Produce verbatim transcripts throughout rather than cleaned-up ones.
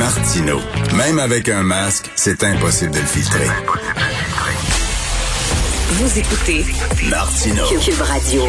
Martineau. Même avec un masque, c'est impossible de le filtrer. Vous écoutez Martineau. Cube Radio.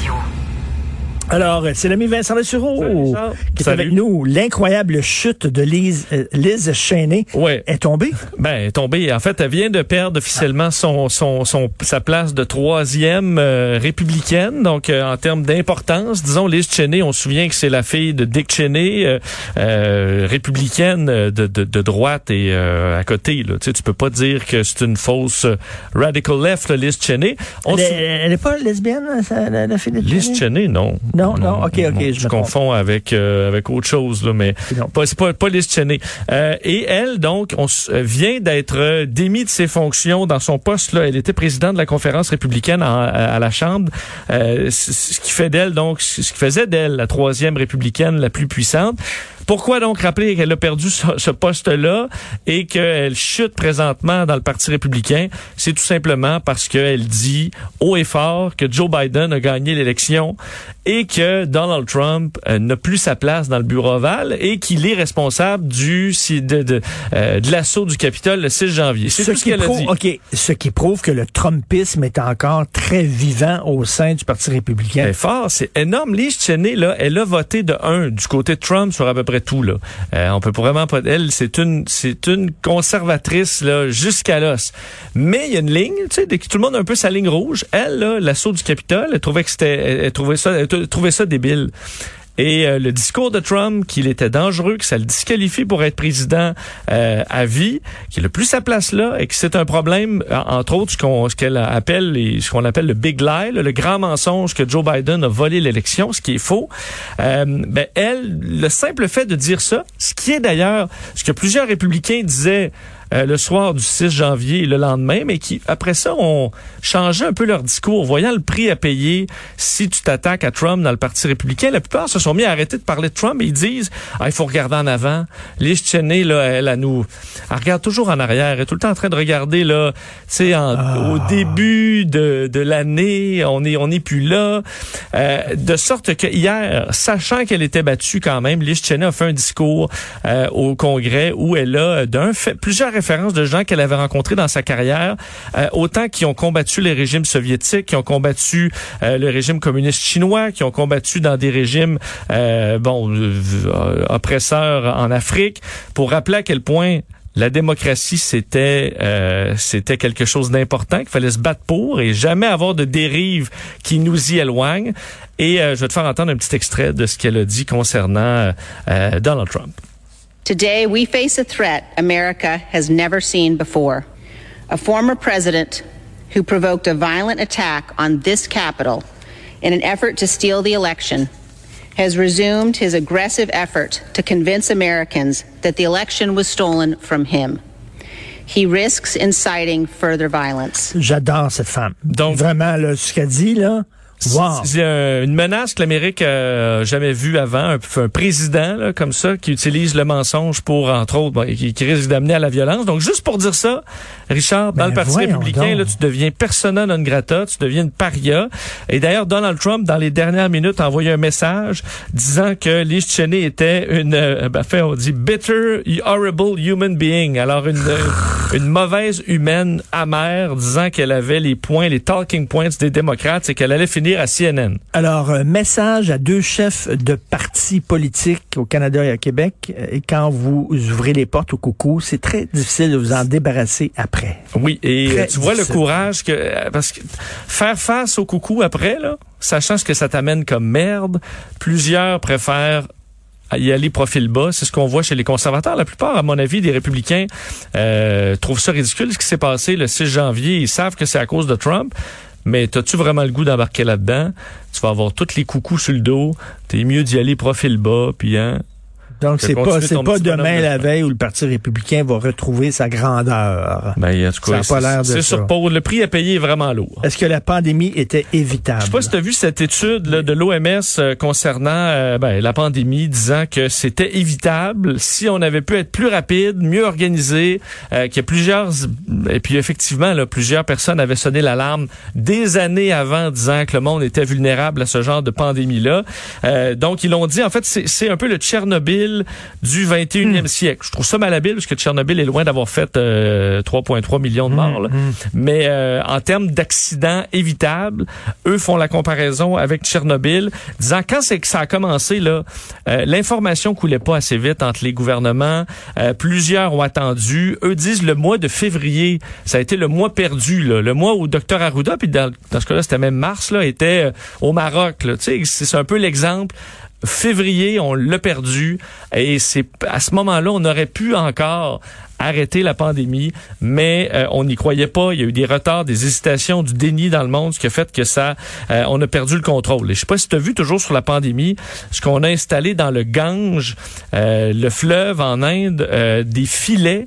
Alors, c'est l'ami Vincent Dessureau qui est Salut. avec nous. L'incroyable chute de Liz, euh, Liz Cheney Ouais. est tombée. Ben, elle est tombée. En fait, elle vient de perdre officiellement son, son, son, sa place de troisième euh, républicaine. Donc, euh, en termes d'importance, disons, Liz Cheney, on se souvient que c'est la fille de Dick Cheney, euh, euh, républicaine de, de, de droite et euh, à côté. Là. Tu sais, tu peux pas dire que c'est une fausse euh, radical left, là, Liz Cheney. On Elle, se... est- elle est pas lesbienne, ça, la, la fille de Cheney? Liz Cheney, non. Non, non, ok, ok, je Je me confonds avec euh, avec autre chose là, mais Non. pas, c'est pas pas Liz Cheney. Euh, et elle donc, on s- vient d'être euh, démise de ses fonctions dans son poste là. Elle était présidente de la conférence républicaine en- à, à la Chambre, euh, c- ce qui fait d'elle donc, ce qui faisait d'elle la troisième républicaine la plus puissante. Pourquoi donc rappeler qu'elle a perdu ce, ce poste-là et qu'elle chute présentement dans le Parti républicain? C'est tout simplement parce qu'elle dit haut et fort que Joe Biden a gagné l'élection et que Donald Trump euh, n'a plus sa place dans le bureau ovale et qu'il est responsable du si, de, de, euh, de l'assaut du Capitole le six janvier. C'est Ce tout ce qui, qu'elle a prouve, dit. ok, ce qui prouve que le Trumpisme est encore très vivant au sein du Parti républicain. C'est fort, c'est énorme. Liz Cheney, là, elle a voté de un du côté de Trump sur à peu près tout, là. Euh, on peut vraiment pas, elle, c'est une, c'est une conservatrice, là, jusqu'à l'os. Mais il y a une ligne, tu sais, dès que tout le monde a un peu sa ligne rouge. Elle, là, l'assaut du Capitole, elle trouvait que c'était, elle, elle trouvait ça, elle trouvait ça débile. Et euh, le discours de Trump, qu'il était dangereux, que ça le disqualifie pour être président euh, à vie, qu'il n'a plus sa place là, et que c'est un problème, entre autres, ce qu'on ce qu'elle appelle les, ce qu'on appelle le big lie, là, le grand mensonge que Joe Biden a volé l'élection, ce qui est faux. Euh, ben elle, le simple fait de dire ça, ce qui est d'ailleurs ce que plusieurs républicains disaient Euh, le soir du six janvier et le lendemain, mais qui, après ça, ont changé un peu leur discours, voyant le prix à payer si tu t'attaques à Trump dans le Parti républicain. La plupart se sont mis à arrêter de parler de Trump et ils disent ah, il faut regarder en avant. Liz Cheney, là, elle, elle nous... Elle regarde toujours en arrière. Elle est tout le temps en train de regarder, là, tu sais, ah. au début de, de l'année, on est, on n'est plus là. Euh, de sorte que hier, sachant qu'elle était battue quand même, Liz Cheney a fait un discours euh, au Congrès où elle a d'un fait plusieurs références de gens qu'elle avait rencontrés dans sa carrière, euh, autant qui ont combattu les régimes soviétiques, qui ont combattu euh, le régime communiste chinois, qui ont combattu dans des régimes euh, bon euh, oppresseurs en Afrique, pour rappeler à quel point la démocratie, c'était euh, c'était quelque chose d'important, qu'il fallait se battre pour et jamais avoir de dérive qui nous y éloigne. Et euh, je vais te faire entendre un petit extrait de ce qu'elle a dit concernant euh, Donald Trump. Today, we face a threat America has never seen before. A former president who provoked a violent attack on this Capitol in an effort to steal the election has resumed his aggressive effort to convince Americans that the election was stolen from him. He risks inciting further violence. J'adore cette femme. Donc, vraiment, là, ce qu'elle dit, là... Wow. C'est un, une menace que l'Amérique a jamais vue avant, un, un président là, comme ça qui utilise le mensonge pour, entre autres, bon, qui, qui risque d'amener à la violence. Donc, juste pour dire ça, Richard, dans ben, le Parti républicain, là, tu deviens persona non grata, tu deviens une paria. Et d'ailleurs, Donald Trump, dans les dernières minutes, a envoyé un message disant que Liz Cheney était une, euh, ben, fait, on dit bitter, horrible human being. Alors, une, une mauvaise humaine amère, disant qu'elle avait les points, les talking points des démocrates et qu'elle allait finir à C N N. Alors, un message à deux chefs de partis politiques au Canada et au Québec. Et quand vous ouvrez les portes au coucou, c'est très difficile de vous en débarrasser après. Oui, et Très tu vois difficile. le courage que... Parce que faire face au coucou après, là, sachant ce que ça t'amène comme merde, plusieurs préfèrent y aller profil bas. C'est ce qu'on voit chez les conservateurs. La plupart, à mon avis, des républicains euh, trouvent ça ridicule, ce qui s'est passé le six janvier. Ils savent que c'est à cause de Trump. Mais t'as-tu vraiment le goût d'embarquer là-dedans? Tu vas avoir tous les coucous sur le dos. T'es mieux d'y aller profil bas, puis hein... Donc, c'est pas, c'est pas demain de la veille où le Parti républicain va retrouver sa grandeur. Ben, en tout cas, ça a pas l'air de c'est ça. sur pause. Le prix à payer est vraiment lourd. Est-ce que la pandémie était évitable? Je sais pas si tu as vu cette étude là, de l'O M S euh, concernant euh, ben, la pandémie, disant que c'était évitable si on avait pu être plus rapide, mieux organisé, euh, qu'il y a plusieurs... Et puis effectivement, là, plusieurs personnes avaient sonné l'alarme des années avant, disant que le monde était vulnérable à ce genre de pandémie-là. Euh, donc, ils l'ont dit, en fait, c'est, c'est un peu le Tchernobyl Tchernobyl du vingt et unième mmh. siècle. Je trouve ça malhabile parce que Tchernobyl est loin d'avoir fait euh, trois virgule trois millions de morts. Là. Mmh. Mais euh, en termes d'accidents évitables, eux font la comparaison avec Tchernobyl, disant quand c'est que ça a commencé, là, euh, l'information coulait pas assez vite entre les gouvernements. Euh, plusieurs ont attendu. Eux disent le mois de février, ça a été le mois perdu, là, le mois où Dr Arruda, puis dans, dans ce cas-là, c'était même mars, là, était euh, au Maroc. Là. Tu sais, c'est, c'est un peu l'exemple. Février, on l'a perdu. Et c'est à ce moment-là, on aurait pu encore arrêter la pandémie, mais euh, on n'y croyait pas. Il y a eu des retards, des hésitations, du déni dans le monde, ce qui a fait que ça, euh, on a perdu le contrôle. Et je sais pas si tu as vu toujours sur la pandémie, ce qu'on a installé dans le Gange, euh, le fleuve en Inde, euh, des filets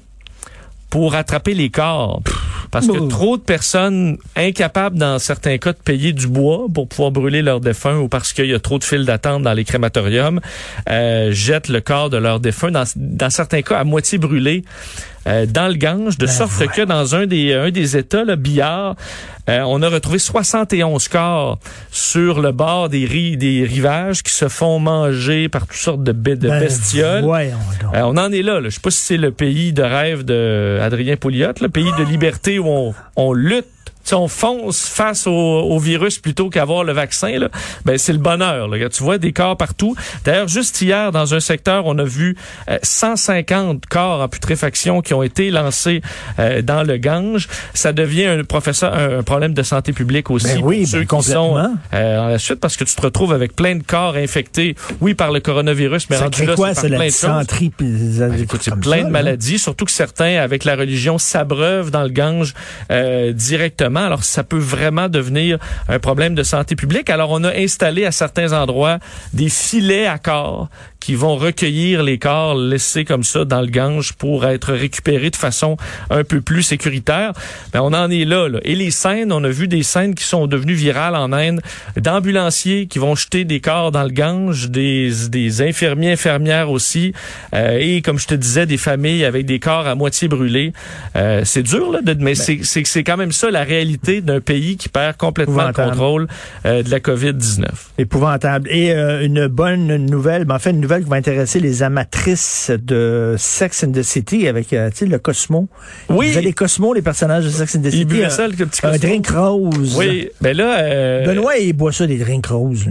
pour attraper les corps. Parce que trop de personnes incapables, dans certains cas, de payer du bois pour pouvoir brûler leurs défunts ou parce qu'il y a trop de files d'attente dans les crématoriums, euh, jettent le corps de leurs défunts, dans, dans certains cas à moitié brûlé, euh, dans le Gange, de ben sorte ouais. que dans un des, un des États, là, Bihar, euh, on a retrouvé soixante et onze corps sur le bord des, ri- des rivages qui se font manger par toutes sortes de, b- de ben bestioles. Euh, on en est là, là. Je sais pas si c'est le pays de rêve de Adrien Pouliot, le pays de liberté où on, on lutte. Si on fonce face au, au virus plutôt qu'avoir le vaccin, là, ben c'est le bonheur. Là. Tu vois des corps partout. D'ailleurs, juste hier, dans un secteur, on a vu euh, cent cinquante corps en putréfaction qui ont été lancés euh, dans le Gange. Ça devient un professeur un, un problème de santé publique aussi ben pour oui, ceux ben qui sont euh, en la suite, parce que tu te retrouves avec plein de corps infectés, oui, par le coronavirus, mais ça rendu là, quoi, c'est par plein de choses. Ben, écoute, c'est plein ça, de maladies, surtout que certains, avec la religion, s'abreuvent dans le Gange euh, directement. Alors, ça peut vraiment devenir un problème de santé publique. Alors, on a installé à certains endroits des filets à corps qui vont recueillir les corps laissés comme ça dans le Gange pour être récupérés de façon un peu plus sécuritaire. Ben, on en est là, là. Et les scènes, on a vu des scènes qui sont devenues virales en Inde, d'ambulanciers qui vont jeter des corps dans le Gange, des, des infirmiers, infirmières aussi, euh, et comme je te disais, des familles avec des corps à moitié brûlés. Euh, c'est dur, là, de, mais ben, c'est, c'est, c'est quand même ça la réalité d'un pays qui perd complètement le contrôle euh, de la covid dix-neuf. Épouvantable. Et euh, une bonne nouvelle, ben, en fait, une nouvelle qui va intéresser les amatrices de Sex and the City avec euh, tu sais, le Cosmo. Oui. Vous avez les Cosmo, les personnages de Sex and the City. Ils buvaient ça, le petit Cosmo. Un drink rose. Oui. Ben là, euh... Benoît, il boit ça, des drinks roses.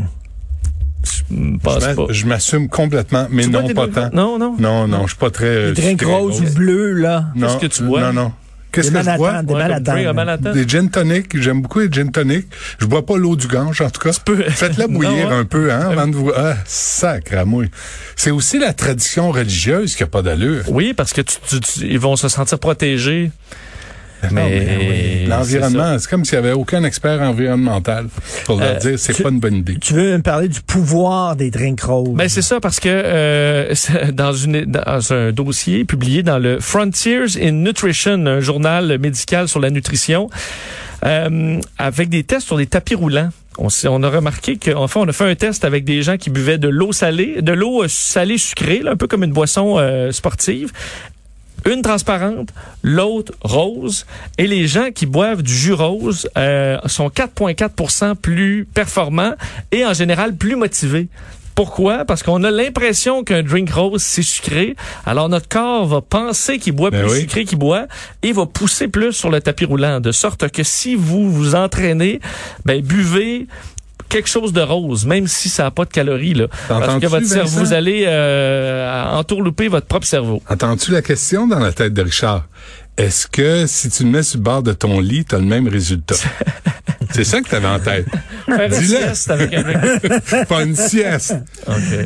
Je, pas. je m'assume complètement, mais tu non pas tant. Non, non. Non, non, je suis pas très... Des drinks roses ou bleus, là. Non, qu'est-ce que tu bois? Non, non. Qu'est-ce des que je bois? Des ouais, Des gin tonic. J'aime beaucoup les gin tonic. Je bois pas l'eau du Gange, en tout cas. Peux... Faites-la bouillir non, hein? un peu, hein, avant de vous... Ah, sacramouille. C'est aussi la tradition religieuse qui a pas d'allure. Oui, parce que tu, tu, tu, ils vont se sentir protégés. Mais, non, mais oui. L'environnement, c'est, c'est comme s'il n'y avait aucun expert environnemental pour leur euh, dire c'est tu, pas une bonne idée. Tu veux me parler du pouvoir des drinks roses? Ben c'est ça, parce que euh, dans, une, dans un dossier publié dans le Frontiers in Nutrition, un journal médical sur la nutrition, euh, avec des tests sur des tapis roulants. On, on a remarqué qu'enfin, on a fait un test avec des gens qui buvaient de l'eau salée, de l'eau salée sucrée, là, un peu comme une boisson euh, sportive. Une transparente, l'autre rose. Et les gens qui boivent du jus rose euh, sont quatre virgule quatre pour cent plus performants et en général plus motivés. Pourquoi? Parce qu'on a l'impression qu'un drink rose, c'est sucré. Alors, notre corps va penser qu'il boit ben plus oui. sucré qu'il boit et va pousser plus sur le tapis roulant. De sorte que si vous vous entraînez, ben buvez quelque chose de rose, même si ça n'a pas de calories, là. Parce que votre cerveau, vous allez euh, entourlouper votre propre cerveau. Entends-tu la question dans la tête de Richard? Est-ce que si tu le mets sur le bord de ton lit, tu as le même résultat? C'est ça que tu avais en tête. Faire une sieste avec un... Pas une sieste. OK.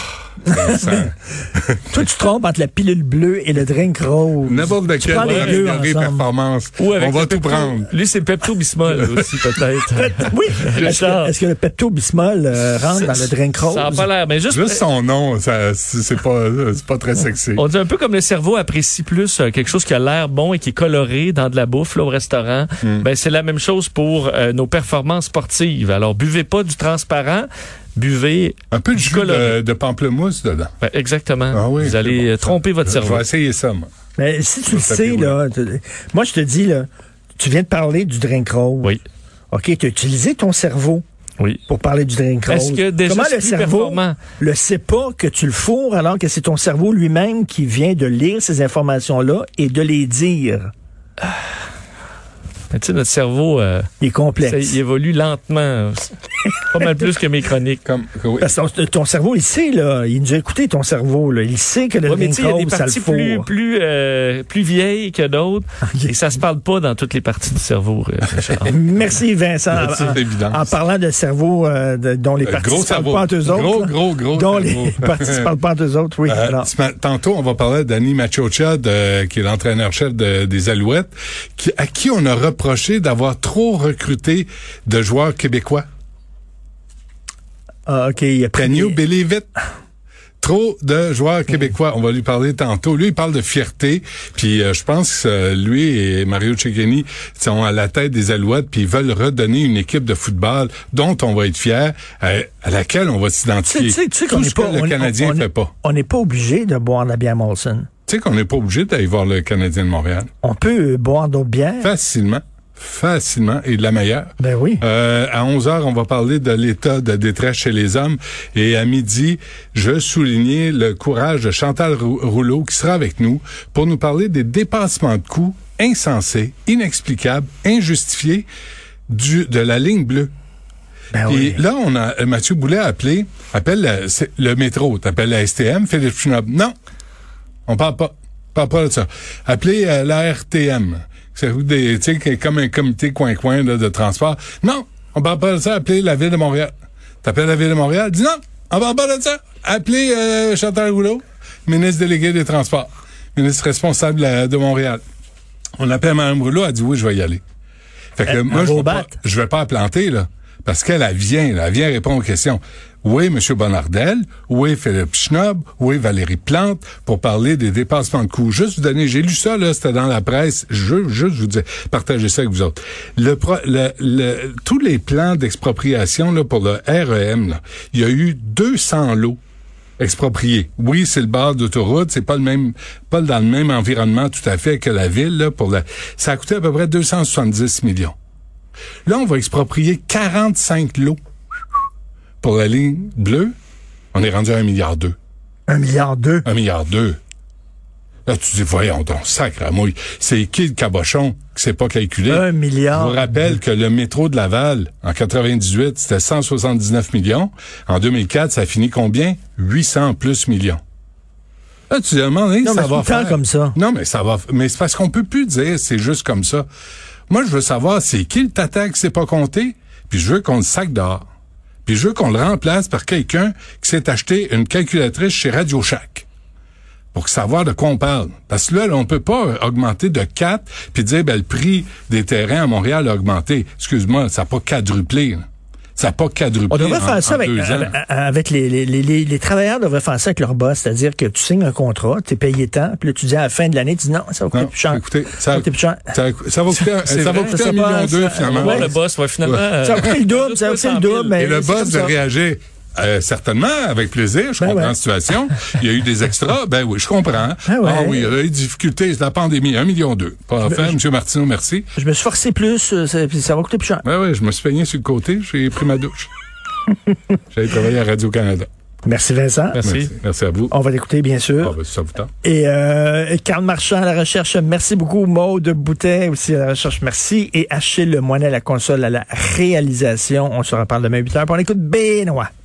Toi, tu te trompes entre la pilule bleue et le drink rose. N'importe lequel va améliorer performance. Ou avec on va tout Pepto, prendre. Lui, c'est Pepto-Bismol aussi, peut-être. Oui. Est-ce que, est-ce que le Pepto-Bismol euh, rentre c'est, dans le drink rose? Ça n'a pas l'air. Mais juste, juste son nom, ça, c'est, pas, c'est pas très sexy. On dit un peu comme le cerveau apprécie plus euh, quelque chose qui a l'air bon et qui est coloré dans de la bouffe là, au restaurant. Mm. Ben, c'est la même chose pour euh, nos performances sportives. Alors, buvez pas du transparent. Buvez un peu de jus de, de pamplemousse dedans. Ben, exactement. Ah oui, vous allez bon, tromper ça. votre cerveau. Je vais essayer ça, moi. Mais si tu le sais, là, moi, je te dis, là, tu viens de parler du drink rose. Oui. OK, tu as utilisé ton cerveau. Oui. Pour parler du drink rose. Est-ce que déjà Comment c'est le plus cerveau performant? le sait pas que tu le fourres alors que c'est ton cerveau lui-même qui vient de lire ces informations-là et de les dire? Tu sais, notre cerveau, euh, Il est complexe. ça, il évolue lentement. Pas mal plus que mes chroniques. Comme, oui. Parce que ton, ton cerveau, il sait, là. Il nous a écouté, ton cerveau, là. Il sait que le Ouais, mais drink tu sais, il y a des rose, ça le parties fourre. plus, plus, euh, plus vieilles que d'autres. Et ça se parle pas dans toutes les parties du cerveau, euh, Richard. Merci, Vincent. Merci, en, évident. en parlant de cerveau euh, de, dont les Euh, parties gros ne parlent cerveau. pas entre eux autres. Gros, là. gros, gros Dont cerveau. les parties ne parlent pas entre eux autres, oui. Euh, Alors. ce ma- tantôt, on va parler d'Annie Machocha, de, qui est l'entraîneur-chef de- des Alouettes, qui, à qui on a reproché d'avoir trop recruté de joueurs québécois. Ah, OK, il a pris... Can you believe it? Trop de joueurs québécois. On va lui parler tantôt. Lui, il parle de fierté. Puis euh, je pense que euh, lui et Mario Cecchini sont à la tête des Alouettes, puis ils veulent redonner une équipe de football dont on va être fier, euh, à laquelle on va s'identifier. Tu sais, tu sais Tout qu'on ce n'est pas, que le on- Canadien on- fait pas. On n'est pas obligé de boire de la bière Molson. Tu sais qu'on n'est pas obligé d'aller voir le Canadien de Montréal. On peut boire d'autres bières. Facilement. Facilement. Et de la meilleure. Ben oui. Euh, à onze heures, on va parler de l'état de détresse chez les hommes. Et à midi, je veux souligner le courage de Chantal Rou- Rouleau qui sera avec nous pour nous parler des dépassements de coûts insensés, inexplicables, injustifiés du, de la ligne bleue. Ben Puis oui. là, on a Mathieu Boulet a appelé, appelle la- c'est le métro, t'appelles la S T M, Philippe Schnob. Non, on parle pas, parle pas de ça. Appelez euh, la R T M. C'est des, tu sais, comme un comité coin-coin là, de transport. Non, on parle pas de ça. Appelez la Ville de Montréal. T'appelles la Ville de Montréal, dis non, on parle pas de ça. Appelez euh, Chantal Rouleau, ministre délégué des Transports, ministre responsable de, la- de Montréal. On appelle Mme Rouleau, elle dit oui, je vais y aller. Fait que Elle- moi, elle je va vais au pas, bat. je vais pas la planter, là. Parce qu'elle, elle vient, là, elle vient répondre aux questions. Où est M. Bonnardel? Où est Philippe Schnob? Où est Valérie Plante? Pour parler des dépassements de coûts. Juste vous donner, j'ai lu ça, là, c'était dans la presse. Je veux juste vous dire, partagez ça avec vous autres. Le, pro, le, le, tous les plans d'expropriation, là, pour le R E M, là, il y a eu deux cents lots expropriés. Oui, c'est le bord d'autoroute, c'est pas le même, pas dans le même environnement tout à fait que la ville, là, pour la, ça a coûté à peu près deux cent soixante-dix millions. Là, on va exproprier quarante-cinq lots pour la ligne bleue. On est rendu à un milliard deux. Un milliard deux. Un milliard deux. Là, tu dis, voyons donc, sacre à mouille. C'est qui le cabochon qui s'est pas calculé? Un Je milliard. vous rappelle que le métro de Laval, en quatre-vingt-dix-huit, c'était cent soixante-dix-neuf millions. En deux mille quatre, ça a fini combien? huit cents plus millions. Là, tu te demandes, hey, Non, ça mais va tout le temps faire. comme ça. Non, mais ça va, mais c'est parce qu'on peut plus dire c'est juste comme ça. Moi, je veux savoir c'est qui le tata qui s'est pas compté, puis je veux qu'on le sac dehors. Puis je veux qu'on le remplace par quelqu'un qui s'est acheté une calculatrice chez Radio Shack. Pour savoir de quoi on parle. Parce que là, là on peut pas augmenter de quatre puis dire, ben, le prix des terrains à Montréal a augmenté. Excuse-moi, ça n'a pas quadruplé, là. Ça n'a pas quadruplé. On devrait en, faire ça en avec, deux ans. avec, avec les, les, les, les travailleurs devraient faire ça avec leur boss, c'est-à-dire que tu signes un contrat, tu es payé tant, puis là tu dis à la fin de l'année, tu dis non, ça va coûter Non, plus cher. écoutez, ça, ça va coûter plus cher. ça, ça va coûter, un- C'est ça va vrai, coûter ça un va, million deux, ça- finalement. On va voir Ouais. le boss, ouais, finalement. Ouais. euh, Ça va coûter le double, ça va coûter le double, mais Et le c'est boss comme de ça. réagir. Euh, certainement, avec plaisir, je Ben comprends ouais. la situation. Il y a eu des extras, ben oui, je comprends. Ben ouais. Ah oui, il y a eu des difficultés, c'est la pandémie, un million deux. Pas fait, M. Martineau, merci. Je me suis forcé plus, euh, ça, puis ça va coûter plus cher. Ben oui, je me suis peigné sur le côté, j'ai pris ma douche. J'allais travailler à Radio-Canada. Merci Vincent. Merci. Merci. Merci à vous. On va l'écouter, bien sûr. Ah, ben, ça vous tente. Et euh, Carl Marchand à la recherche, merci beaucoup. Maude Boutet aussi à la recherche, merci. Et Achille Moinet à la console, à la réalisation. On se reparle demain huit heures. Puis on écoute Benoît.